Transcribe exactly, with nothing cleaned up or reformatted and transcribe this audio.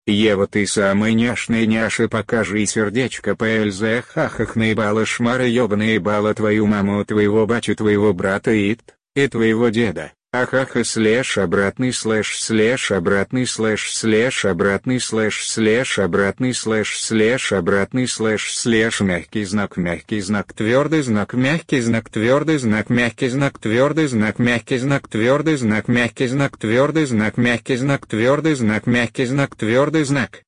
Ева, ты самый няшный няша, покажи сердечко ПЛЗ, хахах, наебала шмара, ебаная ебала твою маму, твоего бачу, твоего брата ит, и твоего деда. Ахаха, слэш обратный слэш слэш обратный слэш слэш обратный слэш слэш обратный слэш слэш обратный слэш слэш мягкий знак мягкий знак твердый знак мягкий знак твердый знак мягкий знак твердый знак мягкий знак твердый знак мягкий знак твердый знак мягкий знак твердый знак мягкий знак твердый знак.